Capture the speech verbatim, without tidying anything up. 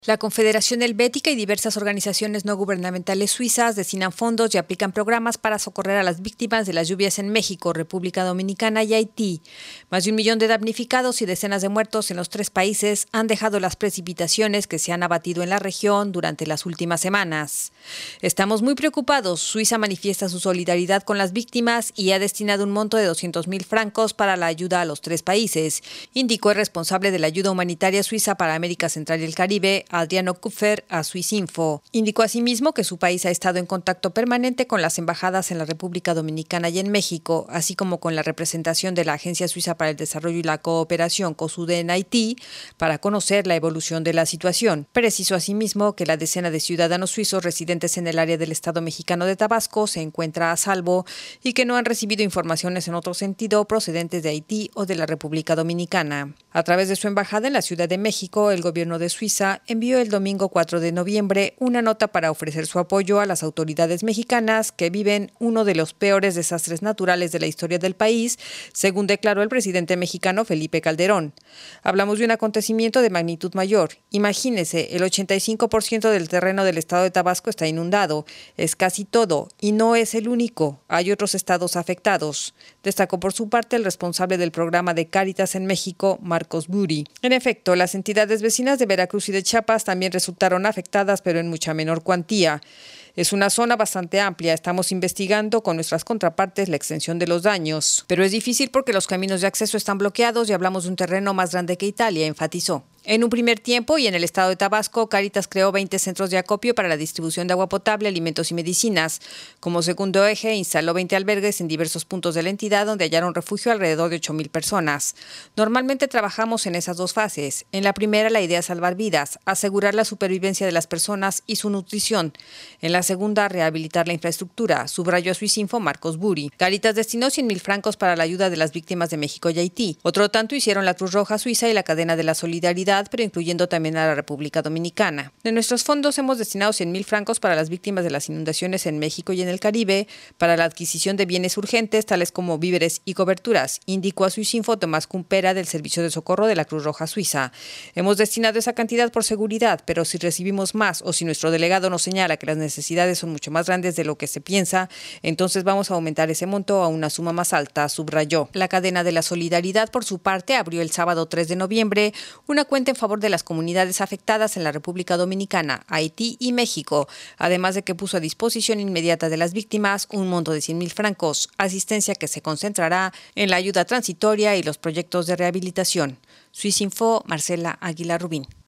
La Confederación Helvética y diversas organizaciones no gubernamentales suizas destinan fondos y aplican programas para socorrer a las víctimas de las lluvias en México, República Dominicana y Haití. Más de un millón de damnificados y decenas de muertos en los tres países han dejado las precipitaciones que se han abatido en la región durante las últimas semanas. Estamos muy preocupados. Suiza manifiesta su solidaridad con las víctimas y ha destinado un monto de doscientos mil francos para la ayuda a los tres países, indicó el responsable de la ayuda humanitaria suiza para América Central y el Caribe, Adriano Kupfer, a Swissinfo. Indicó asimismo que su país ha estado en contacto permanente con las embajadas en la República Dominicana y en México, así como con la representación de la Agencia Suiza para el Desarrollo y la Cooperación, COSUDE, en Haití, para conocer la evolución de la situación. Precisó asimismo que la decena de ciudadanos suizos residentes en el área del Estado mexicano de Tabasco se encuentra a salvo y que no han recibido informaciones en otro sentido procedentes de Haití o de la República Dominicana. A través de su embajada en la Ciudad de México, el gobierno de Suiza envió el domingo cuatro de noviembre una nota para ofrecer su apoyo a las autoridades mexicanas que viven uno de los peores desastres naturales de la historia del país, según declaró el presidente mexicano Felipe Calderón. Hablamos de un acontecimiento de magnitud mayor. Imagínese, el ochenta y cinco por ciento del terreno del estado de Tabasco está inundado. Es casi todo, y no es el único. Hay otros estados afectados, destacó por su parte el responsable del programa de Cáritas en México, Marcos Buri. En efecto, las entidades vecinas de Veracruz y de Chiapas también resultaron afectadas, pero en mucha menor cuantía. Es una zona bastante amplia. Estamos investigando con nuestras contrapartes la extensión de los daños. Pero es difícil porque los caminos de acceso están bloqueados y hablamos de un terreno más grande que Italia, enfatizó. En un primer tiempo y en el estado de Tabasco, Cáritas creó veinte centros de acopio para la distribución de agua potable, alimentos y medicinas. Como segundo eje, instaló veinte albergues en diversos puntos de la entidad donde hallaron refugio alrededor de ocho mil personas. Normalmente trabajamos en esas dos fases. En la primera, la idea es salvar vidas, asegurar la supervivencia de las personas y su nutrición. En la segunda, rehabilitar la infraestructura, subrayó a Swissinfo Marcos Buri. Cáritas destinó cien mil francos para la ayuda de las víctimas de México y Haití. Otro tanto hicieron la Cruz Roja Suiza y la Cadena de la Solidaridad, pero incluyendo también a la República Dominicana. De nuestros fondos hemos destinado cien mil francos para las víctimas de las inundaciones en México y en el Caribe, para la adquisición de bienes urgentes, tales como víveres y coberturas, indicó a Swissinfo Tomás Cumpera del Servicio de Socorro de la Cruz Roja Suiza. Hemos destinado esa cantidad por seguridad, pero si recibimos más o si nuestro delegado nos señala que las necesidades son mucho más grandes de lo que se piensa, entonces vamos a aumentar ese monto a una suma más alta, subrayó. La Cadena de la Solidaridad, por su parte, abrió el sábado tres de noviembre una cuenta en favor de las comunidades afectadas en la República Dominicana, Haití y México, además de que puso a disposición inmediata de las víctimas un monto de cien mil francos, asistencia que se concentrará en la ayuda transitoria y los proyectos de rehabilitación. Swissinfo, Marcela Aguilar Rubín.